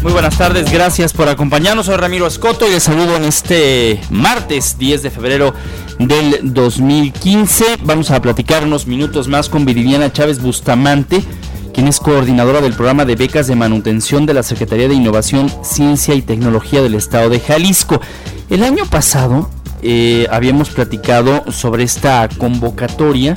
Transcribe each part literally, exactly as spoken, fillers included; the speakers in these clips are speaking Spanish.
Muy buenas tardes, gracias por acompañarnos. Soy Ramiro Escoto y les saludo en este martes diez de febrero del dos mil quince. Vamos a platicar unos minutos más con Viridiana Chávez Bustamante, quien es coordinadora del programa de becas de manutención de la Secretaría de Innovación, Ciencia y Tecnología del Estado de Jalisco. El año pasado eh, habíamos platicado sobre esta convocatoria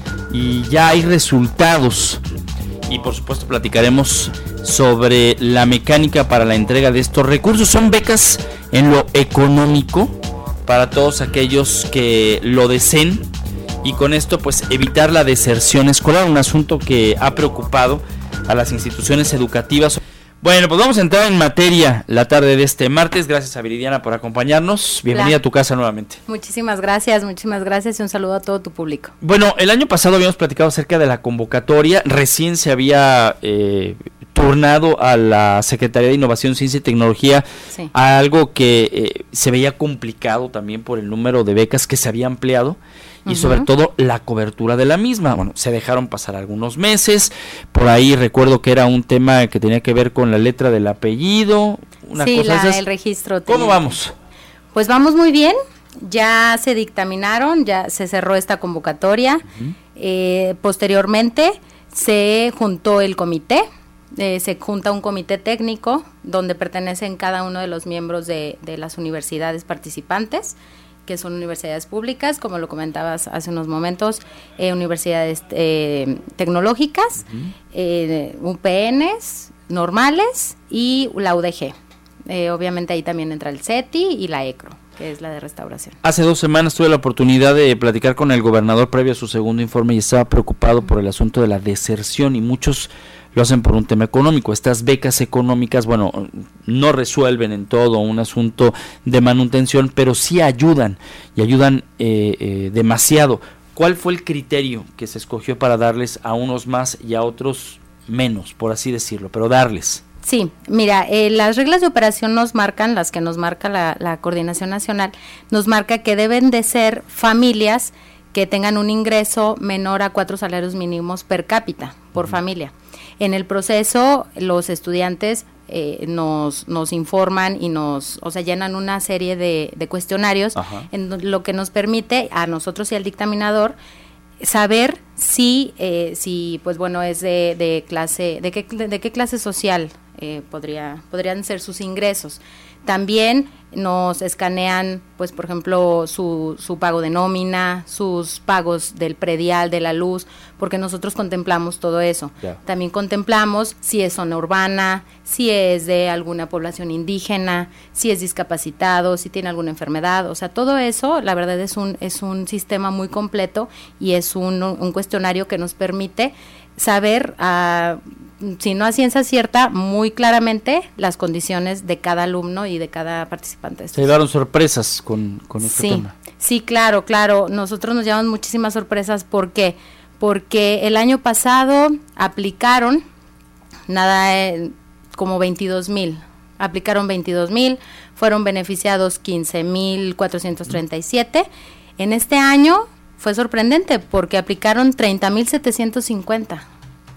y ya hay resultados. Y por supuesto platicaremos sobre la mecánica para la entrega de estos recursos. Son becas en lo económico para todos aquellos que lo deseen, y con esto pues evitar la deserción escolar, un asunto que ha preocupado a las instituciones educativas. Bueno, pues vamos a entrar en materia la tarde de este martes. Gracias a Viridiana por acompañarnos. Bienvenida Hola. A tu casa nuevamente. Muchísimas gracias, muchísimas gracias y un saludo a todo tu público. Bueno, el año pasado habíamos platicado acerca de la convocatoria. Recién se había eh, turnado a la Secretaría de Innovación, Ciencia y Tecnología, sí. a algo que eh, se veía complicado también por el número de becas que se había ampliado. Y uh-huh. sobre todo la cobertura de la misma. Bueno, se dejaron pasar algunos meses, por ahí recuerdo que era un tema que tenía que ver con la letra del apellido, una sí, cosa la, esas. el registro. ¿Cómo tenía. vamos? Pues vamos muy bien, ya se dictaminaron, ya se cerró esta convocatoria, uh-huh. eh, posteriormente se juntó el comité, eh, se junta un comité técnico donde pertenecen cada uno de los miembros de, de las universidades participantes, que son universidades públicas, como lo comentabas hace unos momentos, eh, universidades eh, tecnológicas, uh-huh. eh, U P Ns normales y la U D G. Eh, obviamente ahí también entra el C E T I y la E C R O, que es la de restauración. Hace dos semanas tuve la oportunidad de platicar con el gobernador previo a su segundo informe y estaba preocupado uh-huh. por el asunto de la deserción, y muchos lo hacen por un tema económico. Estas becas económicas, bueno, no resuelven en todo un asunto de manutención, pero sí ayudan, y ayudan eh, eh, demasiado. ¿Cuál fue el criterio que se escogió para darles a unos más y a otros menos, por así decirlo, pero darles? Sí, mira, eh, las reglas de operación nos marcan, las que nos marca la, la Coordinación Nacional, nos marca que deben de ser familias que tengan un ingreso menor a cuatro salarios mínimos per cápita, por uh-huh. familia. En el proceso, los estudiantes eh, nos, nos informan y nos, o sea, llenan una serie de, de cuestionarios, Ajá. en lo que nos permite a nosotros y al dictaminador saber si, eh, si pues bueno, es de, de clase, de qué, de, de qué clase social eh, podría, podrían ser sus ingresos. También nos escanean, pues por ejemplo, su, su pago de nómina, sus pagos del predial, de la luz, porque nosotros contemplamos todo eso. Yeah. También contemplamos si es zona urbana, si es de alguna población indígena, si es discapacitado, si tiene alguna enfermedad. O sea, todo eso, la verdad, es un, es un sistema muy completo y es un, un cuestionario que nos permite saber, uh, si no a ciencia cierta, muy claramente las condiciones de cada alumno y de cada participante. ¿Se llevaron sorpresas con, con este sí, tema? Sí, claro, claro. Nosotros nos llevamos muchísimas sorpresas. ¿Por qué? Porque el año pasado aplicaron nada eh, como veintidós mil. Aplicaron veintidós mil, fueron beneficiados quince mil cuatrocientos treinta y siete. En este año fue sorprendente porque aplicaron treinta mil setecientos cincuenta.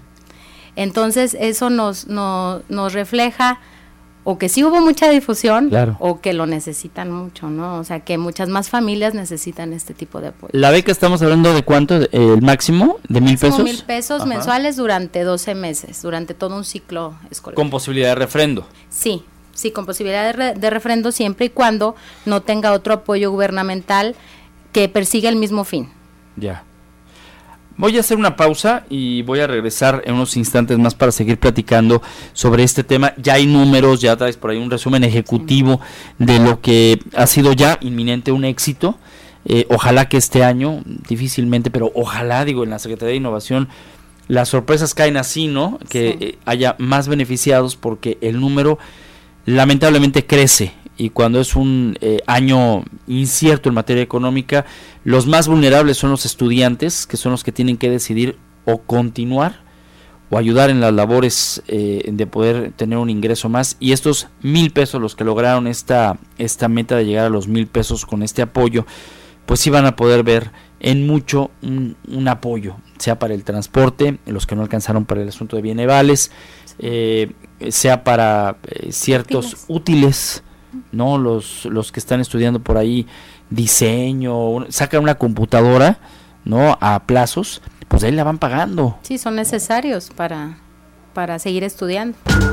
Entonces eso nos, nos, nos refleja o que sí hubo mucha difusión, claro. o que lo necesitan mucho, ¿no? O sea, que muchas más familias necesitan este tipo de apoyo. ¿La beca estamos hablando de cuánto? ¿El máximo? ¿De mil pesos? mil pesos Ajá. mensuales durante doce meses, durante todo un ciclo escolar. ¿Con posibilidad de refrendo? Sí, sí, con posibilidad de, re, de refrendo siempre y cuando no tenga otro apoyo gubernamental que persiga el mismo fin. Ya. Voy a hacer una pausa y voy a regresar en unos instantes más para seguir platicando sobre este tema. Ya hay números, ya traes por ahí un resumen ejecutivo sí. de lo que ha sido ya inminente un éxito. Eh, ojalá que este año, difícilmente, pero ojalá, digo, en la Secretaría de Innovación, las sorpresas caen así, ¿no? Que sí. eh, haya más beneficiados, porque el número lamentablemente crece. Y cuando es un eh, año incierto en materia económica, los más vulnerables son los estudiantes, que son los que tienen que decidir o continuar o ayudar en las labores eh, de poder tener un ingreso más. Y estos mil pesos, los que lograron esta, esta meta de llegar a los mil pesos con este apoyo, pues sí van a poder ver en mucho un, un apoyo, sea para el transporte, los que no alcanzaron para el asunto de bienevales, eh, sea para eh, ciertos útiles. útiles, ¿no? Los, los que están estudiando por ahí diseño, sacan una computadora, ¿no? A plazos, pues ahí la van pagando. Sí, son necesarios para, para seguir estudiando.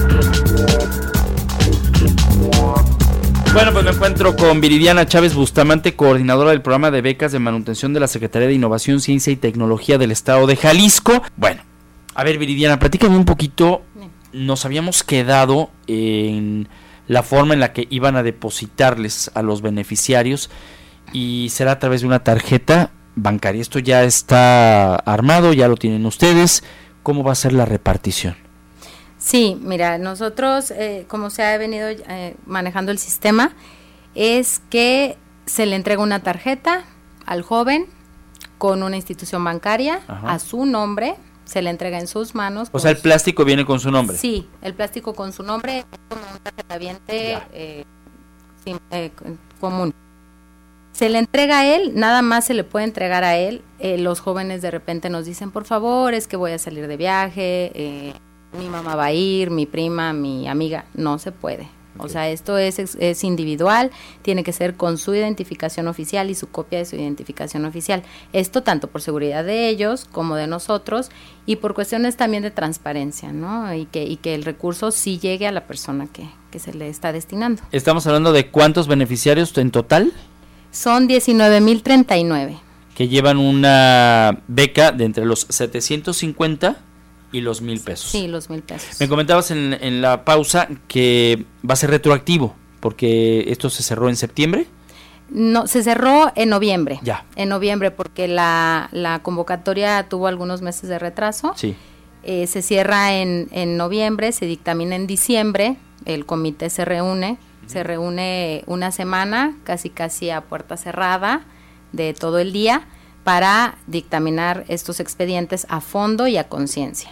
Bueno, pues me encuentro con Viridiana Chávez Bustamante, coordinadora del programa de becas de manutención de la Secretaría de Innovación, Ciencia y Tecnología del Estado de Jalisco. Bueno, a ver, Viridiana, platícame un poquito. Nos habíamos quedado en la forma en la que iban a depositarles a los beneficiarios y será a través de una tarjeta bancaria. Esto ya está armado, ya lo tienen ustedes. ¿Cómo va a ser la repartición? Sí, mira, nosotros, eh, como se ha venido eh, manejando el sistema, es que se le entrega una tarjeta al joven con una institución bancaria. Ajá. A su nombre, se le entrega en sus manos. O sea, el plástico viene con su nombre. Sí, el plástico con su nombre es como un tarjetaviente eh, sí, eh, común. Se le entrega a él, nada más se le puede entregar a él. Eh, los jóvenes de repente nos dicen, por favor, es que voy a salir de viaje, eh, mi mamá va a ir, mi prima, mi amiga, no se puede. Okay. O sea, esto es, es, es individual, tiene que ser con su identificación oficial y su copia de su identificación oficial. Esto tanto por seguridad de ellos como de nosotros y por cuestiones también de transparencia, ¿no? Y que, y que el recurso sí llegue a la persona que, que se le está destinando. ¿Estamos hablando de cuántos beneficiarios en total? Son diecinueve mil treinta y nueve. Que llevan una beca de entre los setecientos cincuenta y los mil pesos. Sí, los mil pesos. Me comentabas en, en la pausa que va a ser retroactivo, porque esto se cerró en septiembre. No, se cerró en noviembre. Ya. En noviembre, porque la, la convocatoria tuvo algunos meses de retraso. Sí. Eh, se cierra en, en noviembre, se dictamina en diciembre, el comité se reúne, uh-huh. se reúne una semana, casi casi a puerta cerrada, de todo el día, para dictaminar estos expedientes a fondo y a conciencia.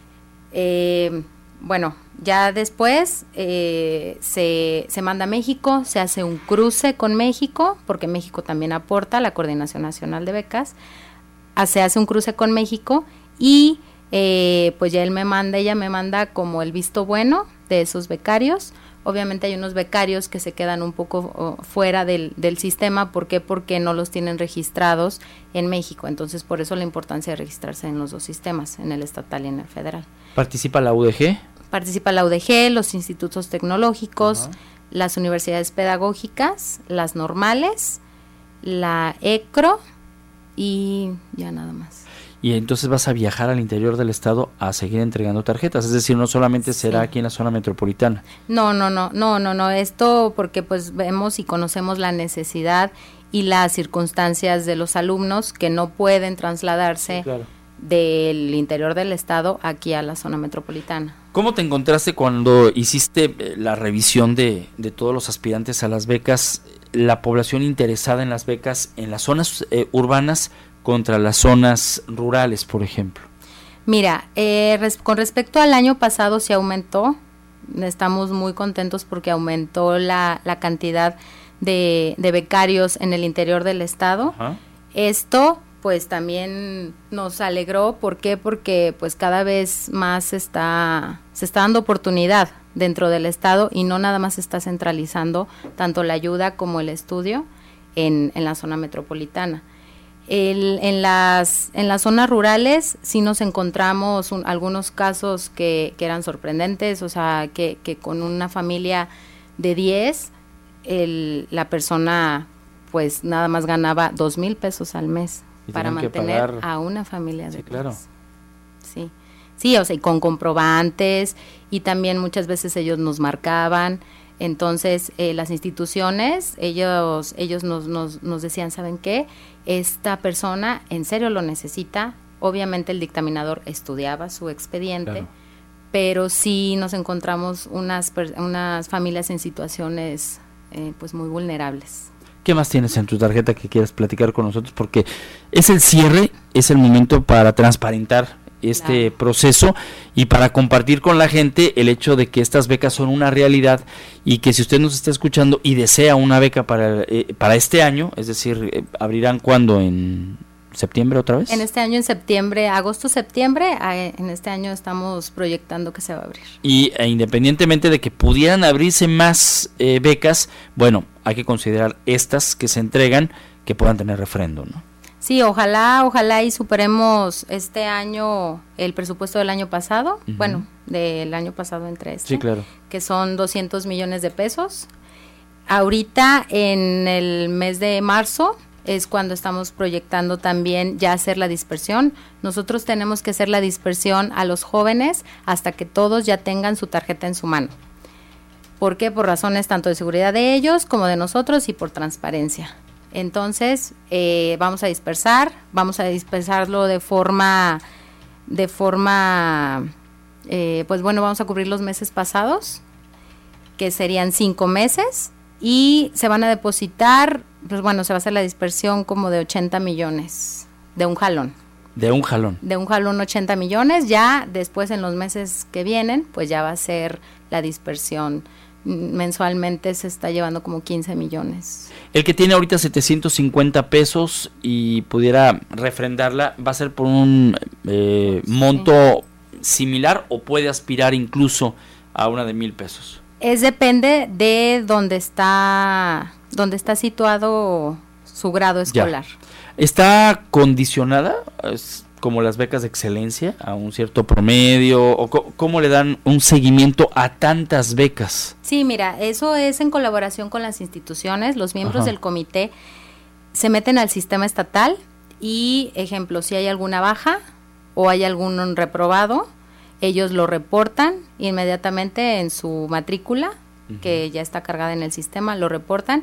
Eh, bueno, ya después eh, se, se manda a México, se hace un cruce con México, porque México también aporta a la Coordinación Nacional de Becas, se hace un cruce con México y eh, pues ya él me manda, ella me manda como el visto bueno de esos becarios. Obviamente hay unos becarios que se quedan un poco oh, fuera del, del sistema. ¿Por qué? Porque no los tienen registrados en México. Entonces, por eso la importancia de registrarse en los dos sistemas, en el estatal y en el federal. ¿Participa la U D G? Participa la U D G, los institutos tecnológicos, uh-huh. las universidades pedagógicas, las normales, la E C R O y ya nada más. Y entonces vas a viajar al interior del estado a seguir entregando tarjetas, es decir, no solamente será sí. aquí en la zona metropolitana. No, no, no, no, no, no, esto porque pues vemos y conocemos la necesidad y las circunstancias de los alumnos que no pueden trasladarse sí, claro. del interior del estado aquí a la zona metropolitana. ¿Cómo te encontraste cuando hiciste la revisión de, de todos los aspirantes a las becas, la población interesada en las becas en las zonas eh, urbanas contra las zonas rurales, por ejemplo? Mira, eh, res, con respecto al año pasado se aumentó, estamos muy contentos porque aumentó la, la cantidad de, de becarios en el interior del estado. Ajá. Esto pues también nos alegró, ¿por qué? Porque pues cada vez más está, se está dando oportunidad dentro del estado y no nada más se está centralizando tanto la ayuda como el estudio en, en la zona metropolitana. El, en las en las zonas rurales sí nos encontramos un, algunos casos que, que eran sorprendentes, o sea, que, que con una familia de diez, el, la persona pues nada más ganaba dos mil pesos al mes para mantener pagar... a una familia de sí, diez. Claro. Sí, sí, o sea, y con comprobantes, y también muchas veces ellos nos marcaban. Entonces, eh, las instituciones, ellos ellos nos, nos, nos decían, ¿saben qué? Esta persona en serio lo necesita. Obviamente el dictaminador estudiaba su expediente, claro. pero sí nos encontramos unas, unas familias en situaciones eh, pues muy vulnerables. ¿Qué más tienes en tu tarjeta que quieras platicar con nosotros? Porque es el cierre, es el momento para transparentar este claro. proceso y para compartir con la gente el hecho de que estas becas son una realidad y que si usted nos está escuchando y desea una beca para eh, para este año, es decir, eh, abrirán cuando en septiembre otra vez. En este año, en septiembre, agosto, septiembre, en este año estamos proyectando que se va a abrir. Y e independientemente de que pudieran abrirse más eh, becas, bueno, hay que considerar estas que se entregan que puedan tener refrendo, ¿no? Sí, ojalá, ojalá y superemos este año el presupuesto del año pasado, uh-huh. bueno, del año pasado entre este, sí, claro. que son doscientos millones de pesos. Ahorita en el mes de marzo es cuando estamos proyectando también ya hacer la dispersión. Nosotros tenemos que hacer la dispersión a los jóvenes hasta que todos ya tengan su tarjeta en su mano. ¿Por qué? Por razones tanto de seguridad de ellos como de nosotros y por transparencia. Entonces, eh, vamos a dispersar, vamos a dispersarlo de forma, de forma, eh, pues bueno, vamos a cubrir los meses pasados, que serían cinco meses, y se van a depositar, pues bueno, se va a hacer la dispersión como de ochenta millones, de un jalón. De un jalón. De un jalón ochenta millones, ya después en los meses que vienen, pues ya va a ser la dispersión. Mensualmente se está llevando como quince millones. El que tiene ahorita setecientos cincuenta pesos y pudiera refrendarla, ¿va a ser por un eh, monto sí. similar o puede aspirar incluso a una de mil pesos? Es depende de dónde está, dónde está situado su grado escolar. Ya. ¿Está condicionada? ¿Es como las becas de excelencia a un cierto promedio? ¿O co- cómo le dan un seguimiento a tantas becas? Sí, mira, eso es en colaboración con las instituciones. Los miembros Ajá. del comité se meten al sistema estatal y, ejemplo, si hay alguna baja o hay algún reprobado, ellos lo reportan inmediatamente en su matrícula, uh-huh. que ya está cargada en el sistema, lo reportan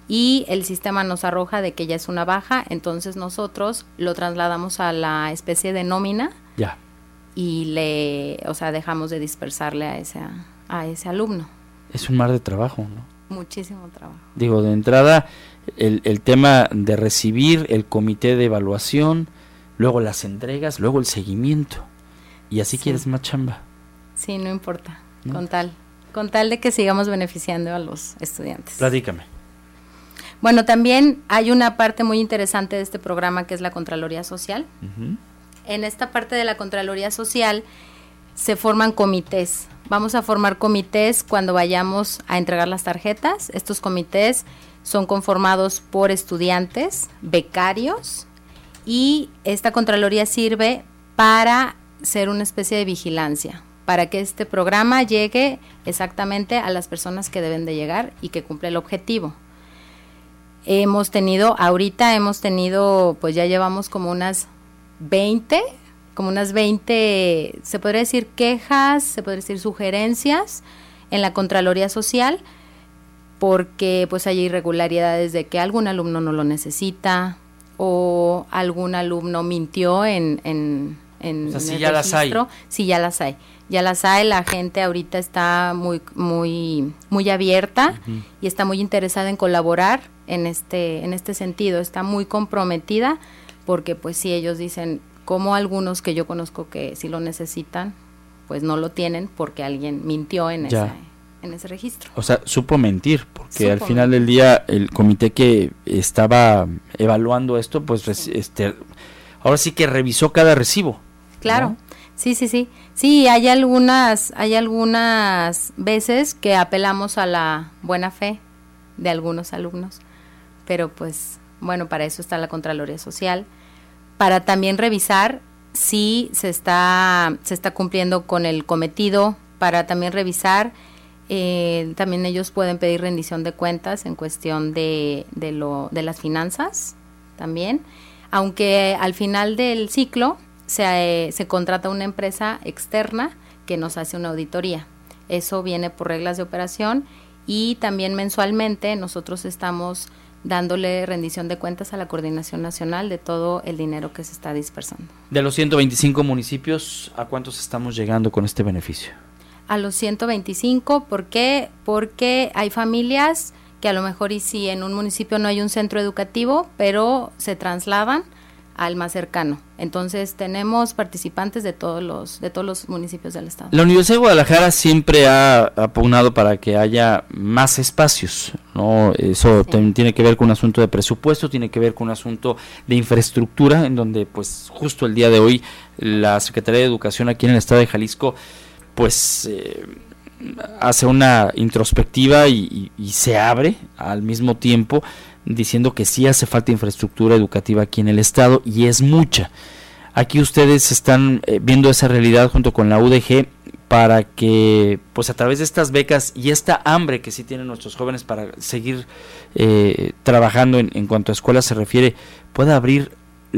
y el sistema nos arroja de que ya es una baja, entonces nosotros lo trasladamos a la especie de nómina ya. y le, o sea, dejamos de dispersarle a ese, a ese alumno. Es un mar de trabajo, ¿no? Muchísimo trabajo. Digo, de entrada, el, el tema de recibir, el comité de evaluación, luego las entregas, luego el seguimiento. Y así sí. quieres más chamba. Sí, no importa, ¿no? con tal, con tal de que sigamos beneficiando a los estudiantes. Platícame. Bueno, también hay una parte muy interesante de este programa que es la Contraloría Social. Uh-huh. En esta parte de la Contraloría Social se forman comités. Vamos a formar comités cuando vayamos a entregar las tarjetas. Estos comités son conformados por estudiantes, becarios, y esta Contraloría sirve para ser una especie de vigilancia, para que este programa llegue exactamente a las personas que deben de llegar y que cumple el objetivo. Hemos tenido, ahorita hemos tenido, pues ya llevamos como unas veinte, como unas veinte, se podría decir quejas, se podría decir sugerencias en la Contraloría Social, porque pues hay irregularidades de que algún alumno no lo necesita o algún alumno mintió en, en, en, o sea, en si el ya registro. las hay. Sí, ya las hay. Ya las hay, la gente ahorita está muy muy muy abierta uh-huh. y está muy interesada en colaborar en este en este sentido, está muy comprometida porque pues si ellos dicen, como algunos que yo conozco que si lo necesitan, pues no lo tienen porque alguien mintió en ese en ese registro. O sea, supo mentir, porque supo al final mentir. del día el comité que estaba evaluando esto, pues sí. este ahora sí que revisó cada recibo. Claro. ¿no? Sí, sí, sí. Sí, hay algunas, hay algunas veces que apelamos a la buena fe de algunos alumnos, pero pues, bueno, para eso está la Contraloría Social, para también revisar si se está, se está cumpliendo con el cometido, para también revisar, eh, también ellos pueden pedir rendición de cuentas en cuestión de, de lo, de las finanzas también, aunque al final del ciclo Se, eh, se contrata una empresa externa que nos hace una auditoría. Eso viene por reglas de operación y también mensualmente nosotros estamos dándole rendición de cuentas a la Coordinación Nacional de todo el dinero que se está dispersando. De los ciento veinticinco municipios, ¿a cuántos estamos llegando con este beneficio? A los ciento veinticinco, ¿por qué? Porque hay familias que a lo mejor y si en un municipio no hay un centro educativo, pero se trasladan al más cercano. Entonces tenemos participantes de todos los de todos los municipios del estado. La Universidad de Guadalajara siempre ha, ha pugnado para que haya más espacios, ¿no? ¿no? Eso Sí. también tiene que ver con un asunto de presupuesto, tiene que ver con un asunto de infraestructura, en donde pues justo el día de hoy la Secretaría de Educación aquí en el estado de Jalisco pues eh, hace una introspectiva y, y, y se abre al mismo tiempo diciendo que sí hace falta infraestructura educativa aquí en el estado y es mucha. Aquí ustedes están eh, viendo esa realidad junto con la U D G para que pues a través de estas becas y esta hambre que sí tienen nuestros jóvenes para seguir eh, trabajando en, en cuanto a escuelas se refiere, pueda abrir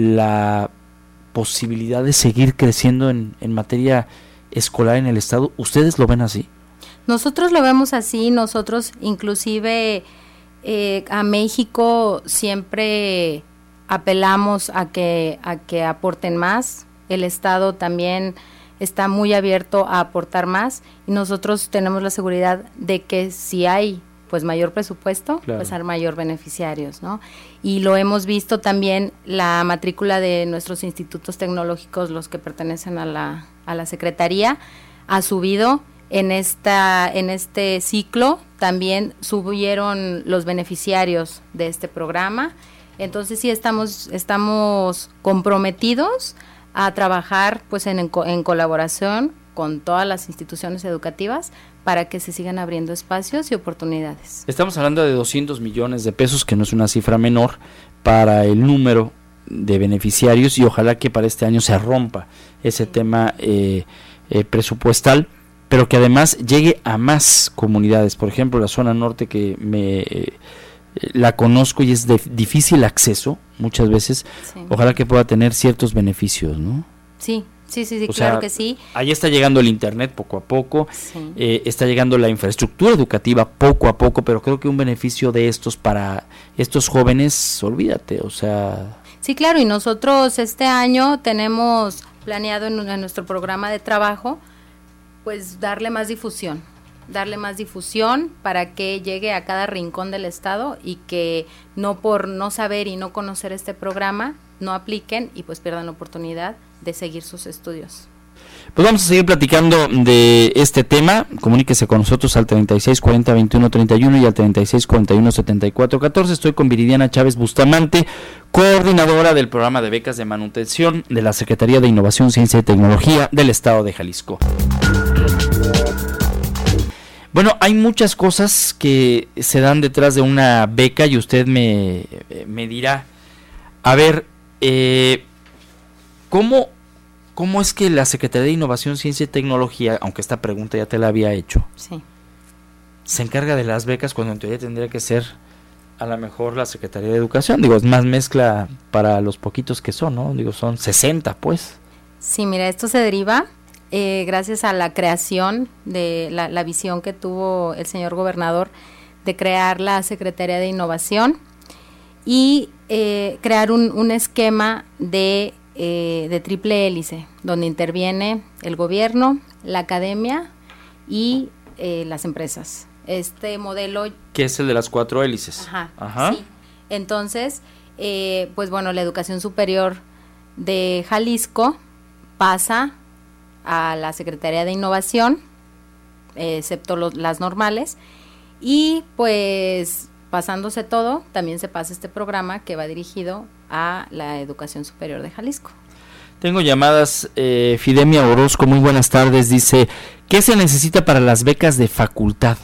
la posibilidad de seguir creciendo en, en materia escolar en el estado. ¿Ustedes lo ven así? Nosotros lo vemos así, nosotros inclusive eh, a México siempre apelamos a que, a que aporten más, el estado también está muy abierto a aportar más y nosotros tenemos la seguridad de que si hay pues mayor presupuesto, claro, pues hay mayor beneficiarios, ¿no? Y lo hemos visto también, la matrícula de nuestros institutos tecnológicos, los que pertenecen a la, a la Secretaría, ha subido en esta, en este ciclo, también subieron los beneficiarios de este programa, entonces sí estamos, estamos comprometidos a trabajar pues en, en colaboración con todas las instituciones educativas para que se sigan abriendo espacios y oportunidades. Estamos hablando de doscientos millones de pesos, que no es una cifra menor para el número de beneficiarios y ojalá que para este año se rompa ese sí. tema eh, eh, presupuestal, pero que además llegue a más comunidades. Por ejemplo, la zona norte que me... Eh, la conozco y es de difícil acceso muchas veces, sí. ojalá que pueda tener ciertos beneficios, ¿no? Sí, sí, sí, sí o claro sea, que sí. Ahí está llegando el internet poco a poco, sí. eh, está llegando la infraestructura educativa poco a poco, pero creo que un beneficio de estos para estos jóvenes, olvídate, o sea... Sí, claro, y nosotros este año tenemos planeado en, en nuestro programa de trabajo, pues darle más difusión. darle más difusión para que llegue a cada rincón del estado y que no por no saber y no conocer este programa no apliquen y pues pierdan la oportunidad de seguir sus estudios. Pues vamos a seguir platicando de este tema. Comuníquese con nosotros al treinta y seis cuarenta veintiuno treinta y uno y al treinta y seis cuarenta y uno setenta y cuatro catorce. Estoy con Viridiana Chávez Bustamante, coordinadora del programa de becas de manutención de la Secretaría de Innovación, Ciencia y Tecnología del estado de Jalisco. Bueno, hay muchas cosas que se dan detrás de una beca y usted me, me dirá, a ver, eh, ¿cómo, ¿cómo es que la Secretaría de Innovación, Ciencia y Tecnología, aunque esta pregunta ya te la había hecho, sí. se encarga de las becas cuando en teoría tendría que ser a lo mejor la Secretaría de Educación? Digo, es más mezcla para los poquitos que son, ¿no? Digo, son sesenta, pues. Sí, mira, esto se deriva... Eh, gracias a la creación de la, la visión que tuvo el señor gobernador de crear la Secretaría de Innovación y eh, crear un, un esquema de, eh, de triple hélice, donde interviene el gobierno, la academia y eh, las empresas. Este modelo... ¿Qué es el de las cuatro hélices? Ajá, Ajá. sí. Entonces, eh, pues bueno, la educación superior de Jalisco pasa a la Secretaría de Innovación, eh, excepto los, las normales, y pues pasándose todo, también se pasa este programa que va dirigido a la educación superior de Jalisco. Tengo llamadas, eh, Fidemia Orozco, muy buenas tardes, dice, ¿qué se necesita para las becas de facultad?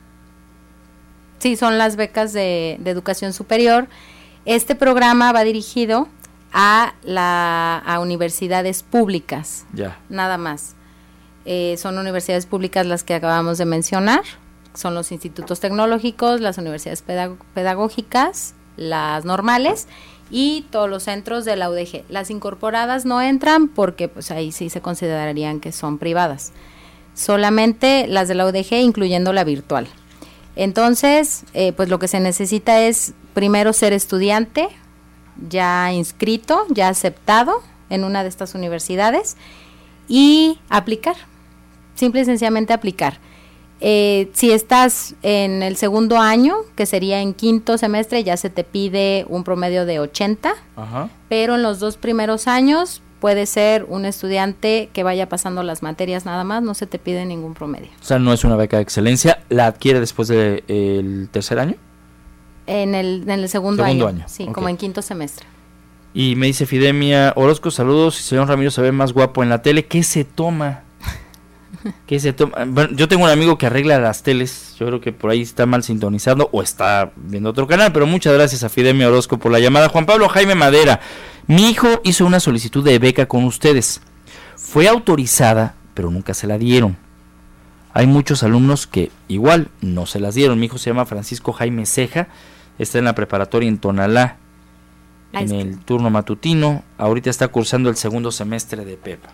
Sí, son las becas de, de educación superior. Este programa va dirigido a la a universidades públicas, ya. Nada más. Eh, son universidades públicas las que acabamos de mencionar, son los institutos tecnológicos, las universidades pedag- pedagógicas, las normales y todos los centros de la U D G. Las incorporadas no entran porque pues ahí sí se considerarían que son privadas. Solamente las de la U D G, incluyendo la virtual. Entonces, eh, pues lo que se necesita es primero ser estudiante, ya inscrito, ya aceptado en una de estas universidades y aplicar, simple y sencillamente aplicar. Eh, si estás en el segundo año, que sería en quinto semestre, ya se te pide un promedio de ochenta, Ajá. Pero en los dos primeros años puede ser un estudiante que vaya pasando las materias nada más, no se te pide ningún promedio. O sea, no es una beca de excelencia, ¿la adquiere después del tercer año? En el, en el segundo, segundo año, año. Sí, Okay. Como en quinto semestre. Y me dice Fidemia Orozco, saludos, si señor Ramiro se ve más guapo en la tele, ¿qué se toma? ¿Qué se toma? Bueno, yo tengo un amigo que arregla las teles, yo creo que por ahí está mal sintonizado o está viendo otro canal, pero muchas gracias a Fidemia Orozco por la llamada. Juan Pablo Jaime Madera, mi hijo hizo una solicitud de beca con ustedes, fue autorizada, pero nunca se la dieron. Hay muchos alumnos que igual no se las dieron. Mi hijo se llama Francisco Jaime Ceja, está en la preparatoria en Tonalá, en el turno matutino, ahorita está cursando el segundo semestre de P E P.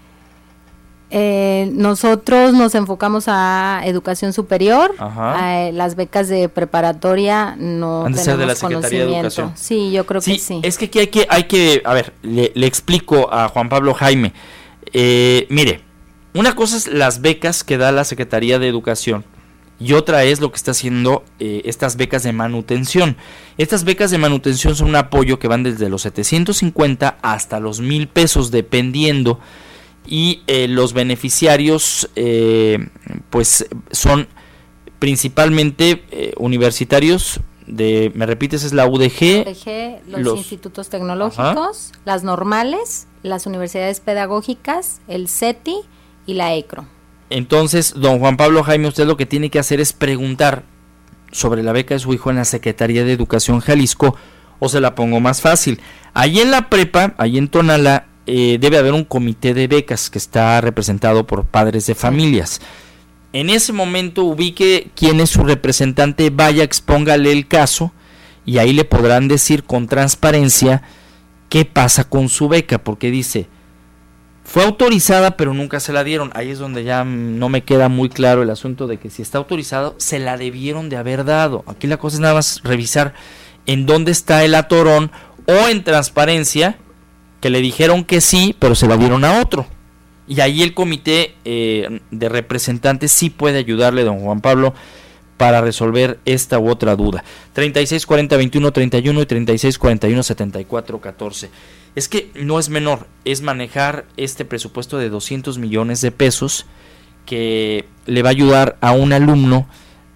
Eh, nosotros nos enfocamos a educación superior. A, las becas de preparatoria no Han de tenemos ser de la Secretaría de Educación. Sí, yo creo sí, que sí. Es que aquí hay que, hay que a ver, le, le explico a Juan Pablo Jaime. Eh, mire, una cosa es las becas que da la Secretaría de Educación y otra es lo que está haciendo eh, estas becas de manutención. Estas becas de manutención son un apoyo que van desde los setecientos cincuenta hasta los mil pesos dependiendo. Y eh, los beneficiarios eh, pues son principalmente eh, universitarios de, me repites, es la U D G, U D G los, los institutos tecnológicos, ajá, las normales, las universidades pedagógicas, el CETI y la ECRO. Entonces, don Juan Pablo Jaime, usted lo que tiene que hacer es preguntar sobre la beca de su hijo en la Secretaría de Educación Jalisco, o se la pongo más fácil. Allí en la prepa, allí en Tonalá, Eh, debe haber un comité de becas que está representado por padres de familias. En ese momento ubique quién es su representante, vaya, expóngale el caso y ahí le podrán decir con transparencia qué pasa con su beca, porque dice, fue autorizada pero nunca se la dieron. Ahí es donde ya no me queda muy claro el asunto de que si está autorizado, se la debieron de haber dado. Aquí la cosa es nada más revisar en dónde está el atorón o en transparencia que le dijeron que sí, pero se la dieron a otro. Y ahí el comité eh, de representantes sí puede ayudarle, don Juan Pablo, para resolver esta u otra duda. treinta y seis cuarenta veintiuno treinta y uno y treinta y seis cuarenta y uno setenta y cuatro catorce. Es que no es menor, es manejar este presupuesto de doscientos millones de pesos que le va a ayudar a un alumno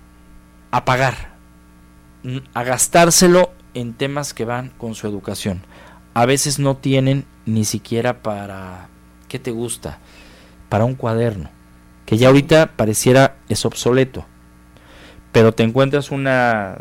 a pagar, a gastárselo en temas que van con su educación. A veces no tienen ni siquiera para, ¿qué te gusta? Para un cuaderno, que ya ahorita pareciera es obsoleto, pero te encuentras una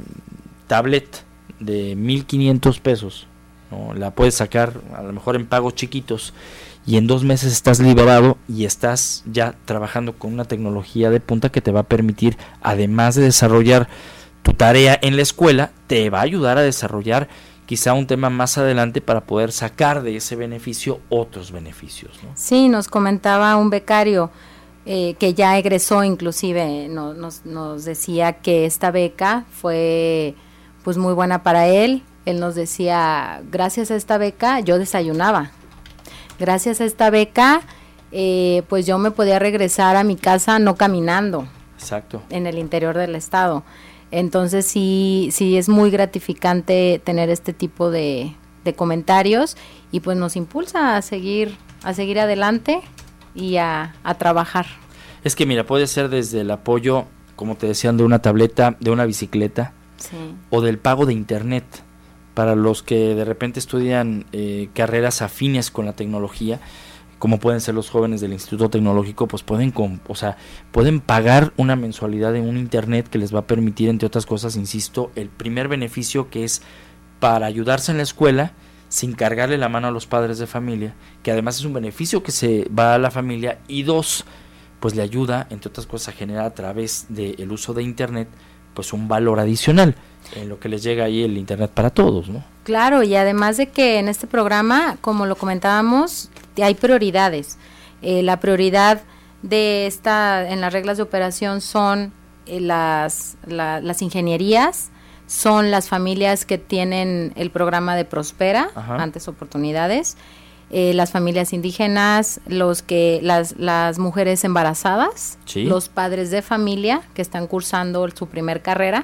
tablet de mil quinientos pesos, ¿no? La puedes sacar a lo mejor en pagos chiquitos y en dos meses estás liberado y estás ya trabajando con una tecnología de punta que te va a permitir, además de desarrollar tu tarea en la escuela, te va a ayudar a desarrollar quizá un tema más adelante para poder sacar de ese beneficio otros beneficios, ¿no? Sí, nos comentaba un becario eh, que ya egresó, inclusive no, nos, nos decía que esta beca fue pues muy buena para él. Él nos decía, gracias a esta beca yo desayunaba, gracias a esta beca eh, pues yo me podía regresar a mi casa no caminando. Exacto. En el interior del estado. Entonces sí, sí es muy gratificante tener este tipo de, de comentarios y pues nos impulsa a seguir, a seguir adelante y a, a trabajar. Es que mira, puede ser desde el apoyo, como te decían, de una tableta, de una bicicleta, sí, o del pago de internet. Para los que de repente estudian eh, carreras afines con la tecnología, como pueden ser los jóvenes del Instituto Tecnológico, pues pueden, con, o sea, pueden pagar una mensualidad en un internet que les va a permitir, entre otras cosas, insisto, el primer beneficio, que es para ayudarse en la escuela sin cargarle la mano a los padres de familia, que además es un beneficio que se va a la familia, y dos, pues le ayuda, entre otras cosas, a generar a través del uso de internet, pues un valor adicional en lo que les llega ahí el internet para todos, ¿no? Claro, y además de que en este programa, como lo comentábamos, hay prioridades. Eh, la prioridad de esta, en las reglas de operación, son eh, las, la, las ingenierías, son las familias que tienen el programa de Prospera, ajá, antes oportunidades, eh, las familias indígenas, los que las, las mujeres embarazadas, sí, los padres de familia que están cursando su primer carrera,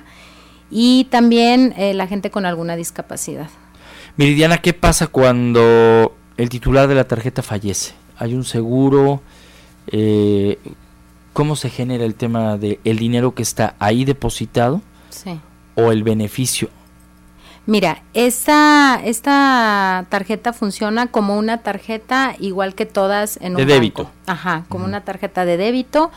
y también eh, la gente con alguna discapacidad. Miridiana, ¿qué pasa cuando el titular de la tarjeta fallece? ¿Hay un seguro? Eh, ¿Cómo se genera el tema de el dinero que está ahí depositado? Sí. o el beneficio? Mira, esta, esta tarjeta funciona como una tarjeta igual que todas en un de débito. banco. Ajá, como uh-huh. una tarjeta de débito.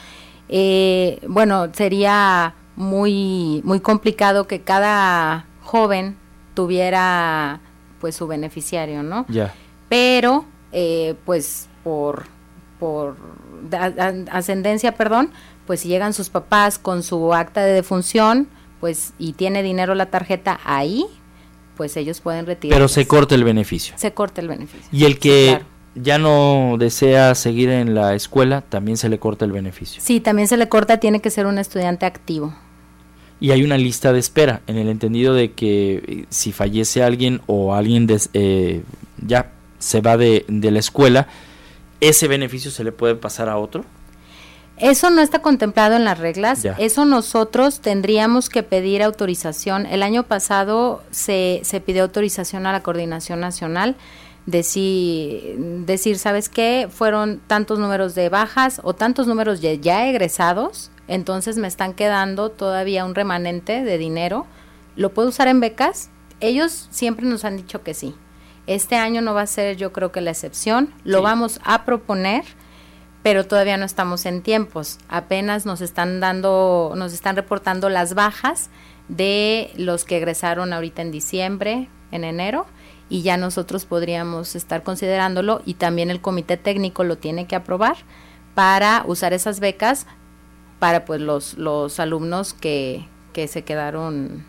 Eh, bueno, sería muy, muy complicado que cada joven tuviera pues su beneficiario, ¿no? Ya. Yeah. Pero, eh, pues por, por ascendencia, perdón, pues si llegan sus papás con su acta de defunción, pues y tiene dinero la tarjeta ahí, pues ellos pueden retirar. Pero se corta el beneficio. Se corta el beneficio. Y el que sí, claro. ya no desea seguir en la escuela, también se le corta el beneficio. Sí, también se le corta, tiene que ser un estudiante activo. Y hay una lista de espera, en el entendido de que si fallece alguien o alguien des, eh, ya se va de, de la escuela, ¿ese beneficio se le puede pasar a otro? Eso no está contemplado en las reglas, ya. Eso nosotros tendríamos que pedir autorización. El año pasado se, se pidió autorización a la Coordinación Nacional, decir, decir, ¿sabes qué? Fueron tantos números de bajas o tantos números ya, ya egresados, entonces me están quedando todavía un remanente de dinero. ¿Lo puedo usar en becas? Ellos siempre nos han dicho que sí. Este año no va a ser, yo creo que la excepción, lo sí. vamos a proponer, pero todavía no estamos en tiempos. Apenas nos están dando, nos están reportando las bajas de los que egresaron ahorita en diciembre, en enero, y ya nosotros podríamos estar considerándolo, y también el comité técnico lo tiene que aprobar para usar esas becas para pues los los alumnos que, que se quedaron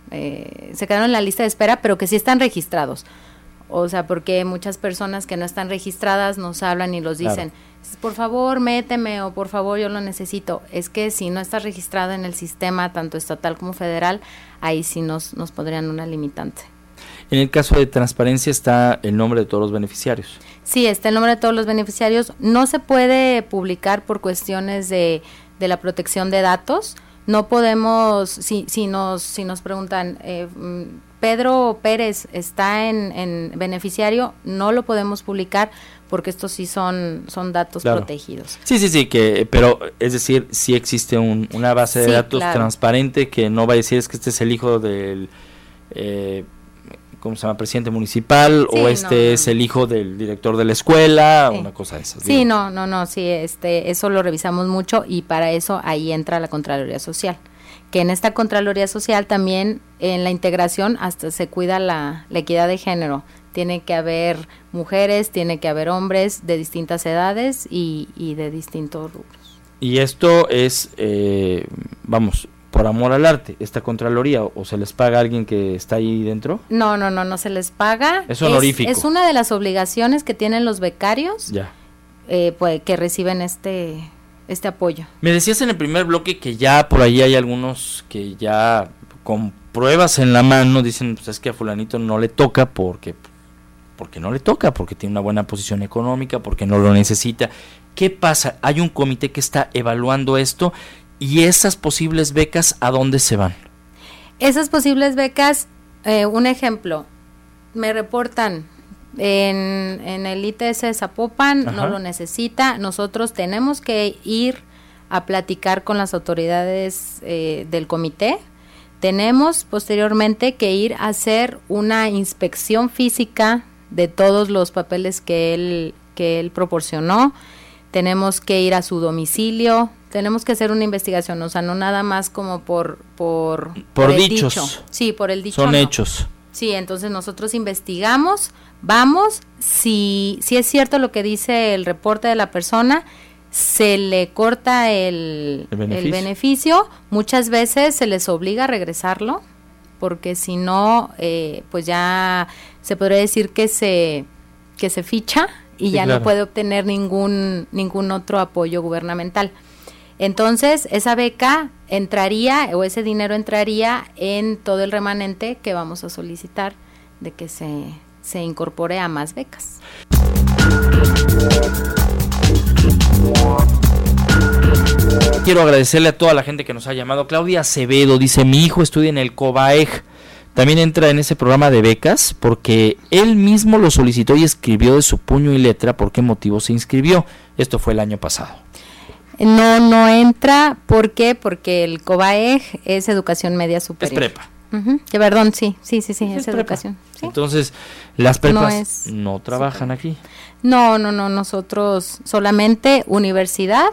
eh, se quedaron en la lista de espera, pero que sí están registrados. O sea, porque muchas personas que no están registradas nos hablan y los dicen, claro. por favor, méteme, o por favor, yo lo necesito. Es que si no estás registrado en el sistema, tanto estatal como federal, ahí sí nos, nos pondrían una limitante. En el caso de transparencia está el nombre de todos los beneficiarios. Sí, está el nombre de todos los beneficiarios. No se puede publicar por cuestiones de, de la protección de datos. No podemos, si, si, nos, si nos preguntan, eh, Pedro Pérez está en, en beneficiario, no lo podemos publicar porque estos sí son, son datos claro. protegidos. Sí, sí, sí, que pero es decir, sí existe un, una base de sí, datos claro. transparente que no va a decir es que este es el hijo del, eh, ¿cómo se llama? Presidente municipal sí, o este no, no. es el hijo del director de la escuela, sí. una cosa de esas. Sí, no, no, no, sí, este, eso lo revisamos mucho y para eso ahí entra la Contraloría Social. Que en esta Contraloría Social también en la integración hasta se cuida la, la equidad de género. Tiene que haber mujeres, tiene que haber hombres de distintas edades y, y de distintos rubros. Y esto es, eh, vamos, por amor al arte, esta Contraloría, o se les paga a alguien que está ahí dentro? No, no, no, no se les paga. Es honorífico. Es, es una de las obligaciones que tienen los becarios ya. Eh, pues, que reciben este... este apoyo. Me decías en el primer bloque que ya por ahí hay algunos que ya con pruebas en la mano dicen, pues es que a fulanito no le toca porque porque no le toca, porque tiene una buena posición económica, porque no lo necesita. ¿Qué pasa? Hay un comité que está evaluando esto y esas posibles becas, ¿a dónde se van? Esas posibles becas, eh, un ejemplo, me reportan En, en el I T S de Zapopan, Ajá. no lo necesita, nosotros tenemos que ir a platicar con las autoridades eh, del comité, tenemos posteriormente que ir a hacer una inspección física de todos los papeles que él, que él proporcionó, tenemos que ir a su domicilio, tenemos que hacer una investigación, o sea, no nada más como por por, por, por dichos. El dicho. Sí, por el dicho. Son no. hechos. Sí, entonces nosotros investigamos, vamos, si, si es cierto lo que dice el reporte de la persona, se le corta el, el, beneficio. el beneficio, muchas veces se les obliga a regresarlo, porque si no, eh, pues ya se podría decir que se, que se ficha y sí, ya claro. no puede obtener ningún, ningún otro apoyo gubernamental. Entonces, esa beca entraría, o ese dinero entraría en todo el remanente que vamos a solicitar de que se, se incorpore a más becas. Quiero agradecerle a toda la gente que nos ha llamado. Claudia Acevedo dice, mi hijo estudia en el COBAEG. También entra en ese programa de becas porque él mismo lo solicitó y escribió de su puño y letra por qué motivo se inscribió. Esto fue el año pasado. No, no entra. ¿Por qué? Porque el COBAEG es educación media superior. Es prepa. Uh-huh. De perdón, sí, sí, sí, sí, es, es educación. ¿Sí? Entonces, las prepas no, es, no trabajan sí. aquí. No, no, no, nosotros solamente universidad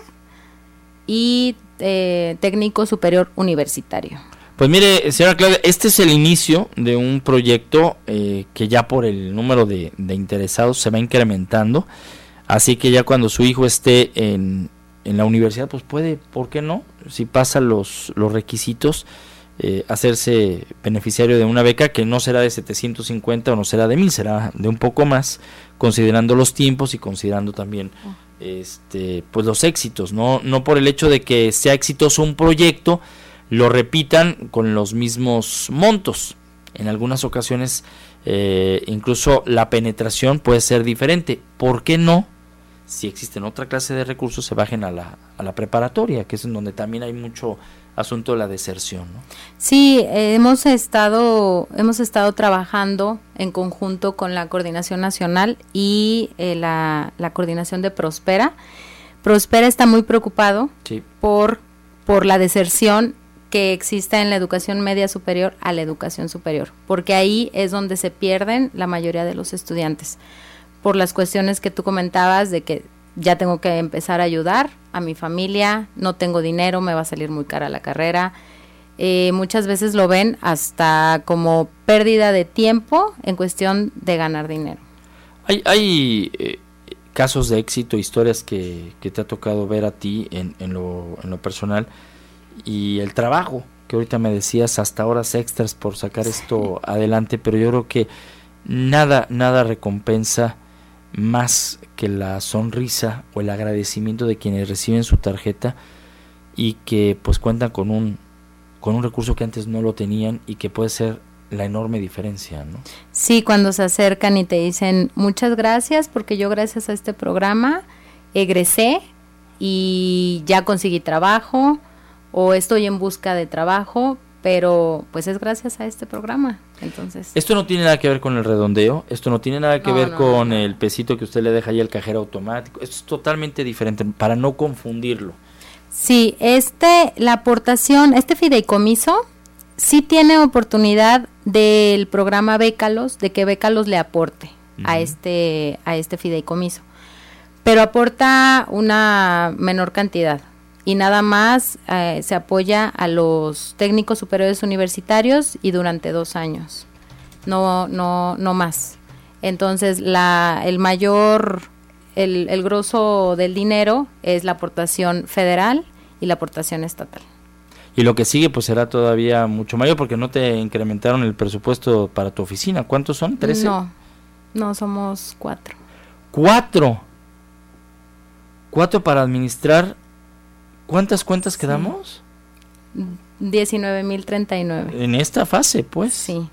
y eh, técnico superior universitario. Pues mire, señora Claudia, este es el inicio de un proyecto eh, que ya por el número de, de interesados se va incrementando, así que ya cuando su hijo esté en, en la universidad, pues puede, ¿por qué no? Si pasa los, los requisitos, Eh, hacerse beneficiario de una beca que no será de setecientos cincuenta o no será de mil, será de un poco más, considerando los tiempos y considerando también oh. este pues los éxitos, no no por el hecho de que sea exitoso un proyecto lo repitan con los mismos montos. En algunas ocasiones eh, incluso la penetración puede ser diferente. ¿Por qué no? Si existen otra clase de recursos, se bajen a la a la preparatoria, que es en donde también hay mucho asunto de la deserción, ¿no? Sí, eh, hemos estado hemos estado trabajando en conjunto con la Coordinación Nacional y eh, la, la Coordinación de Prospera. Prospera está muy preocupado sí. por por la deserción que existe en la educación media superior a la educación superior, porque ahí es donde se pierden la mayoría de los estudiantes, por las cuestiones que tú comentabas de que ya tengo que empezar a ayudar a mi familia, no tengo dinero, me va a salir muy cara la carrera. Eh, muchas veces lo ven hasta como pérdida de tiempo en cuestión de ganar dinero. Hay, hay eh, casos de éxito, historias que, que te ha tocado ver a ti en, en, lo, en lo personal, y el trabajo, que ahorita me decías, hasta horas extras por sacar sí. esto adelante, pero yo creo que nada, nada recompensa más que la sonrisa o el agradecimiento de quienes reciben su tarjeta y que pues cuentan con un con un recurso que antes no lo tenían y que puede ser la enorme diferencia, ¿no? Sí, cuando se acercan y te dicen muchas gracias porque yo gracias a este programa egresé y ya conseguí trabajo o estoy en busca de trabajo, pero pues es gracias a este programa. Entonces, esto no tiene nada que ver con el redondeo, esto no tiene nada que no, ver no, con no. el pesito que usted le deja ahí al cajero automático, esto es totalmente diferente, para no confundirlo. Sí, este, la aportación, este fideicomiso, sí tiene oportunidad del programa Bécalos, de que Bécalos le aporte uh-huh. a este, a este fideicomiso, pero aporta una menor cantidad. Y nada más eh, se apoya a los técnicos superiores universitarios y durante dos años, no no no más. Entonces la el mayor, el, el grosso del dinero es la aportación federal y la aportación estatal. Y lo que sigue pues será todavía mucho mayor porque no te incrementaron el presupuesto para tu oficina. ¿Cuántos son? ¿trece? No, no somos cuatro. ¿Cuatro? ¿Cuatro para administrar? ¿Cuántas cuentas sí. quedamos? diecinueve mil treinta y nueve. En esta fase, pues. Sí.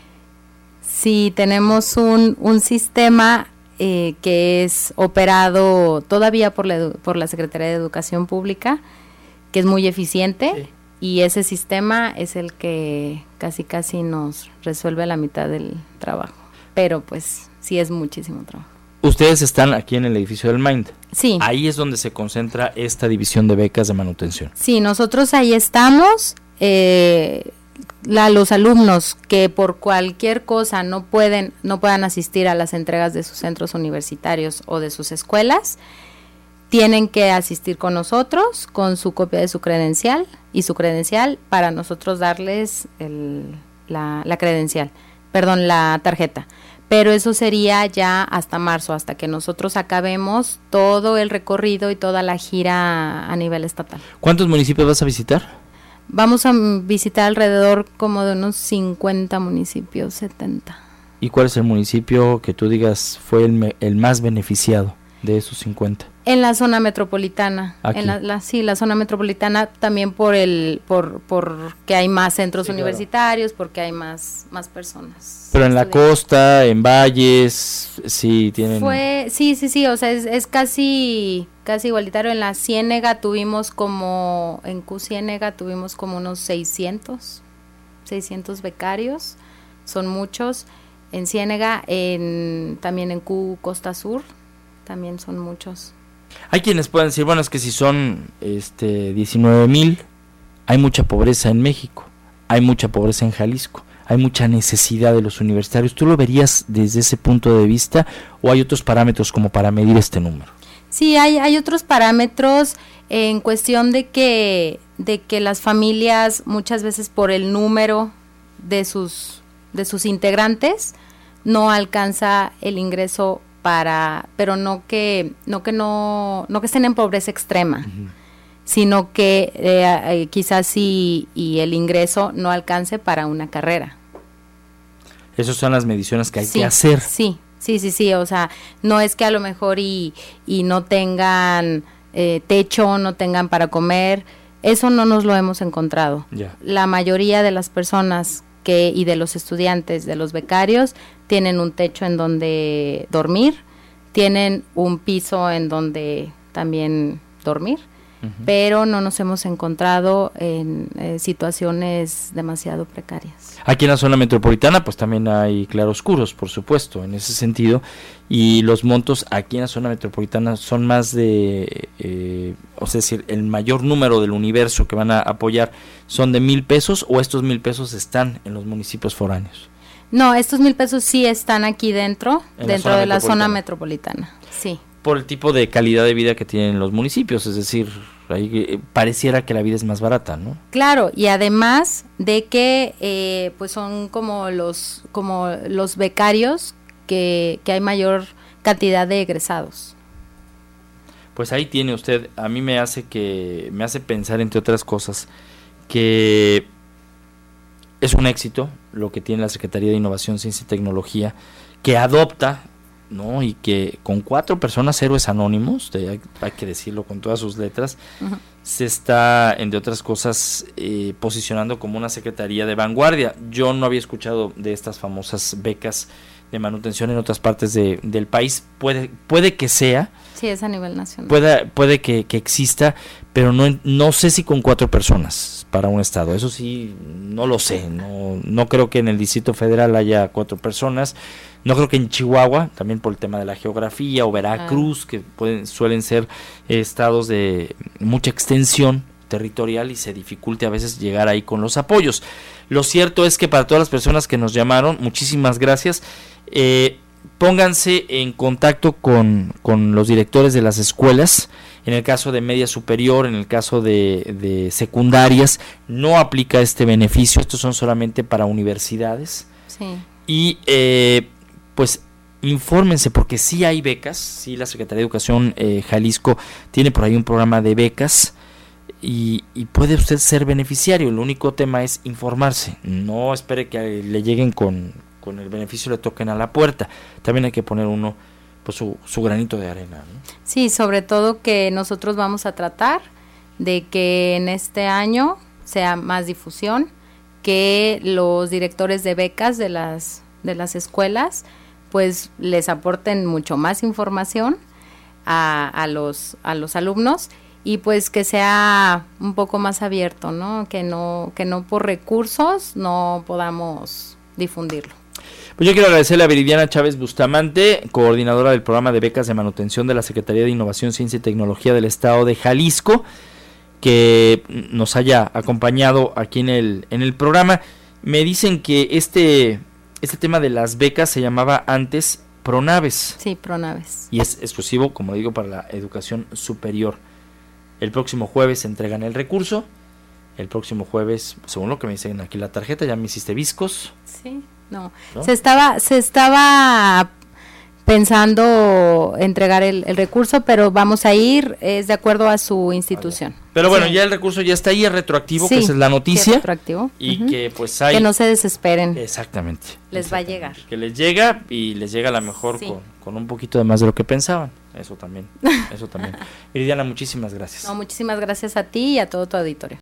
Sí, tenemos un, un sistema eh, que es operado todavía por la, por la Secretaría de Educación Pública, que es muy eficiente, sí. y ese sistema es el que casi casi nos resuelve la mitad del trabajo. Pero pues sí es muchísimo trabajo. Ustedes están aquí en el edificio del Mind. Sí. Ahí es donde se concentra esta división de becas de manutención. Sí, nosotros ahí estamos. Eh, la, los alumnos que por cualquier cosa no pueden, no puedan asistir a las entregas de sus centros universitarios o de sus escuelas, tienen que asistir con nosotros con su copia de su credencial y su credencial para nosotros darles el, la, la credencial, perdón, la tarjeta. Pero eso sería ya hasta marzo, hasta que nosotros acabemos todo el recorrido y toda la gira a nivel estatal. ¿Cuántos municipios vas a visitar? Vamos a visitar alrededor como de unos cincuenta municipios, setenta. ¿Y cuál es el municipio que tú digas fue el, me, el más beneficiado de esos cincuenta? En la zona metropolitana. Aquí. En la, la, sí, la zona metropolitana también por el por por que hay más centros sí, universitarios, claro. Porque hay más más personas. Pero en la costa, en valles, sí tienen. Fue, sí, sí, sí, o sea, es, es casi casi igualitario. En la Ciénega tuvimos como, en Q Ciénega tuvimos como unos seiscientos becarios, son muchos. En Ciénega, en también en Q Costa Sur, también son muchos. Hay quienes pueden decir, bueno, es que si son este diecinueve mil, hay mucha pobreza en México. hay mucha pobreza en Jalisco, hay mucha necesidad de los universitarios. ¿Tú lo verías desde ese punto de vista o hay otros parámetros como para medir este número? Sí, hay, hay otros parámetros en cuestión de que, de que las familias muchas veces por el número de sus, de sus integrantes no alcanza el ingreso para, pero no que no que no, no que estén en pobreza extrema, uh-huh. sino que eh, eh, quizás sí y el ingreso no alcance para una carrera. Esas son las mediciones que hay sí, que hacer. Sí, sí, sí, sí, o sea, no es que a lo mejor y, y no tengan eh, techo, no tengan para comer, eso no nos lo hemos encontrado. Yeah. La mayoría de las personas que y de los estudiantes, de los becarios, tienen un techo en donde dormir, tienen un piso en donde también dormir, uh-huh. pero no nos hemos encontrado en eh, situaciones demasiado precarias. Aquí en la zona metropolitana pues también hay claroscuros, por supuesto, en ese sentido, y los montos aquí en la zona metropolitana son más de, eh, o sea, es decir, el mayor número del universo que van a apoyar son de mil pesos, o estos mil pesos están en los municipios foráneos. No, estos mil pesos sí están aquí dentro, en dentro la de la zona metropolitana, sí. Por el tipo de calidad de vida que tienen los municipios, es decir, ahí eh, pareciera que la vida es más barata, ¿no? Claro, y además de que eh, pues son como los como los becarios que, que hay mayor cantidad de egresados. Pues ahí tiene usted, a mí me hace que me hace pensar, entre otras cosas, que es un éxito lo que tiene la Secretaría de Innovación, Ciencia y Tecnología, que adopta, ¿no? Y que con cuatro personas héroes anónimos, de, hay, hay que decirlo con todas sus letras, uh-huh. se está, entre otras cosas, eh, posicionando como una secretaría de vanguardia. Yo no había escuchado de estas famosas becas de manutención en otras partes de, del país. Puede, puede que sea. Sí, es a nivel nacional. Puede, puede que, que exista, pero no, no sé si con cuatro personas para un estado. Eso sí, no lo sé. No, no creo que en el Distrito Federal haya cuatro personas. No creo que en Chihuahua, también por el tema de la geografía, o Veracruz, ah. que pueden, suelen ser eh, estados de mucha extensión territorial y se dificulte a veces llegar ahí con los apoyos. Lo cierto es que para todas las personas que nos llamaron, muchísimas gracias. Eh, pónganse en contacto con, con los directores de las escuelas. En el caso de media superior, en el caso de, de secundarias, no aplica este beneficio. Estos son solamente para universidades. Sí. Y eh, pues infórmense, porque sí hay becas. Sí, la Secretaría de Educación eh, Jalisco tiene por ahí un programa de becas. Y, y puede usted ser beneficiario. El único tema es informarse. No espere que le lleguen con, con el beneficio, le toquen a la puerta. También hay que poner uno pues su, su granito de arena, ¿no? Sí, sobre todo que nosotros vamos a tratar de que en este año sea más difusión, que los directores de becas de las de las escuelas pues les aporten mucho más información a, a los a los alumnos. Y pues que sea un poco más abierto, ¿no? Que no que no por recursos no podamos difundirlo. Pues yo quiero agradecerle a Viridiana Chávez Bustamante, coordinadora del programa de becas de manutención de la Secretaría de Innovación, Ciencia y Tecnología del Estado de Jalisco, que nos haya acompañado aquí en el en el programa. Me dicen que este este tema de las becas se llamaba antes Pronaves. Sí, Pronaves. Y es exclusivo, como digo, para la educación superior. El próximo jueves se entregan el recurso. El próximo jueves, según lo que me dicen aquí la tarjeta, ya me hiciste viscos. Sí, no. ¿No? Se estaba, se estaba pensando entregar el, el recurso, pero vamos a ir, es de acuerdo a su institución. Vale. Pero bueno, sí. ya el recurso ya está ahí, es retroactivo, sí, que esa es la noticia. Sí, es retroactivo. Y uh-huh. que pues hay... Que no se desesperen. Exactamente. Les exactamente. va a llegar. Que les llega y les llega a lo mejor sí. con, con un poquito de más de lo que pensaban. Eso también, eso también. Viridiana, muchísimas gracias. No, muchísimas gracias a ti y a todo tu auditorio.